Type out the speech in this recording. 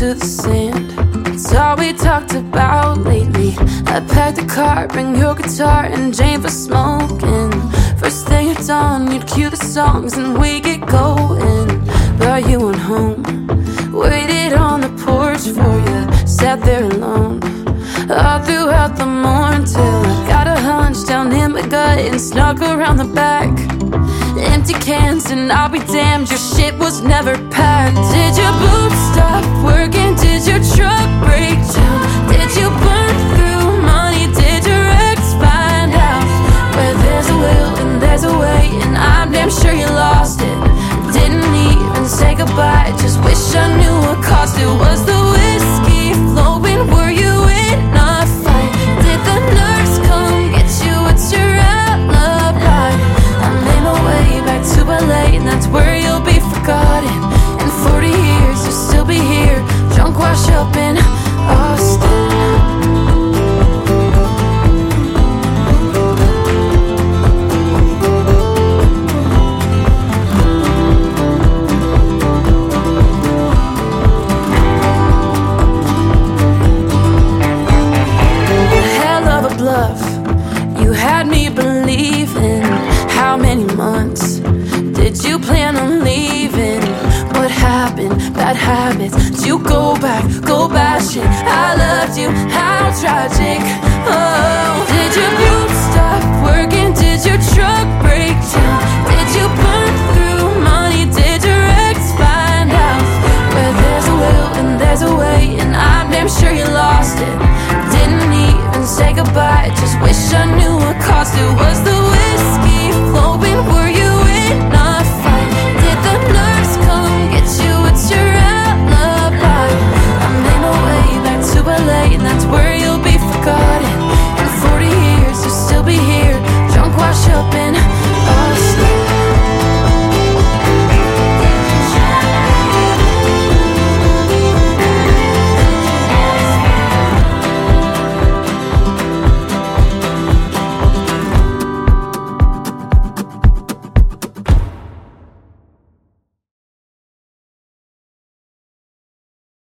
to the sand. It's all we talked about lately. I packed the car, bring your guitar and Jane for smoking. First thing at dawn, you'd cue the songs and we get going. But you went home, waited on the porch for you, sat there alone all throughout the morning till I got a hunch down in my gut and snuck around the back. Empty cans and I'll be damned, your shit was never packed. Did your boots stop working? Did your truck break down? Did you burn through money? Did your ex find out? Where there's a will and there's a way, and I'm damn sure you lost it. Didn't even say goodbye, just wish I knew what caused it. Was the whiskey flowing? Were you in a fight? Did the nurse come get you? What's your alibi? I made my way back to LA, and that's where you'll be forgotten. In 40 years you'll still be here, drunk, wash up in Austin. You had me believing. How many months did you plan on leaving? What happened? Bad habits. Did you go back, go bashing? I loved you, how tragic. Oh, did your boots stop working? Did your truck break down? Did you burn through money? Did your ex find out? Where there's a will and there's a way, and I'm damn sure you lost it. Didn't even say goodbye, just wish I knew what caused it. Was the